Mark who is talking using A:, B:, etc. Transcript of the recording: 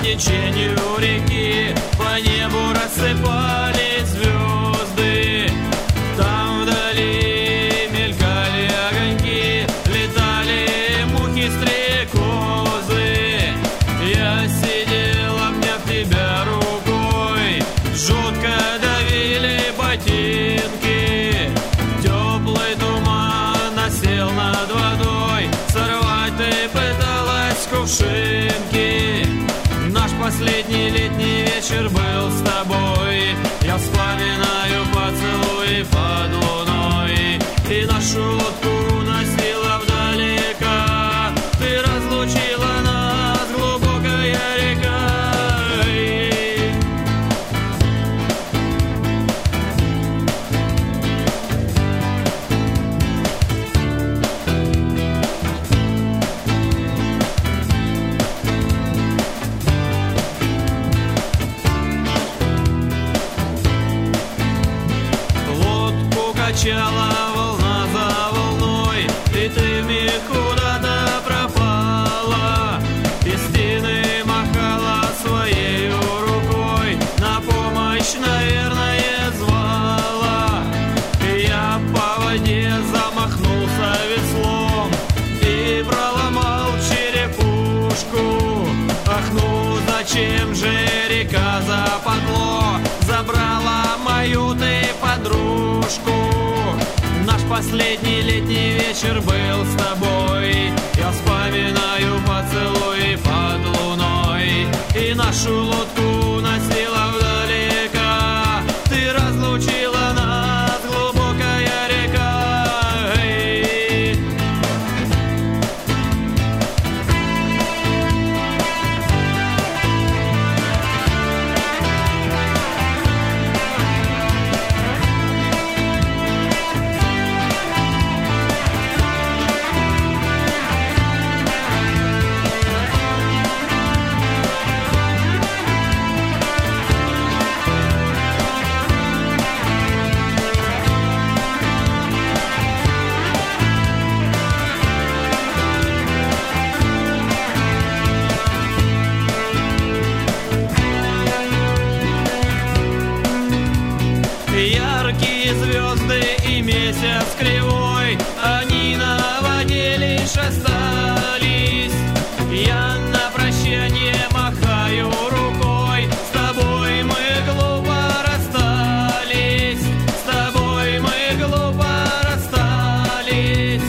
A: течению реки по небу рассыпались звезды. Там вдали мелькали огоньки, летали мухи-стрекозы. Я сидел, обняв тебя рукой, жутко давили ботинки. Теплый туман насел над водой, сорвать ты пыталась кувшинки. Наш последний летний вечер был с тобой. Я вспоминаю поцелуи под луной, и нашу лодку уносила вдалека. Ты разлучила нас, глубокая река. Качала волна за волной, и ты вмиг куда-то пропала. Пестины махала своей рукой, на помощь, наверное, звала. И я по воде замахнулся веслом и проломал черепушку. Ах, ну зачем же река западло забрала мою ты подружку? Наш последний летний вечер был с тобой. Я вспоминаю поцелуи под луной, и нашу лодку уносила вдалека. Ты разлучила нас, глубокая река. Эй. Яркие звезды и месяц кривой, они на воде лишь остались. Я на прощание махаю рукой, с тобой мы глупо расстались. С тобой мы глупо расстались.